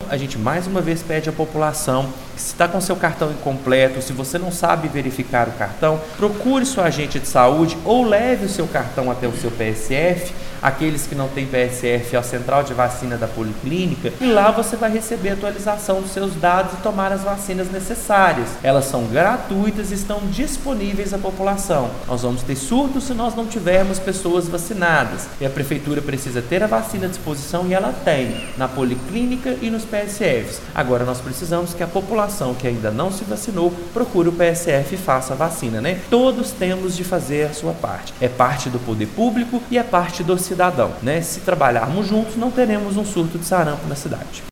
a gente mais uma vez pede à população que, se está com seu cartão incompleto, se você não sabe verificar o cartão, procure seu agente de saúde ou leve o seu cartão até o seu PSF. Aqueles que não têm PSF, a central de vacina da Policlínica, e lá você vai receber a atualização dos seus dados e tomar as vacinas necessárias. Elas são gratuitas e estão disponíveis à população. Nós vamos ter surto se nós não tivermos pessoas vacinadas, e a prefeitura precisa ter a vacina à disposição, e ela tem na Policlínica e nos PSFs. Agora nós precisamos que a população que ainda não se vacinou procure o PSF e faça a vacina, né? Todos temos de fazer a sua parte. É parte do poder público e é parte do cidadão, né? Se trabalharmos juntos, não teremos um surto de sarampo na cidade.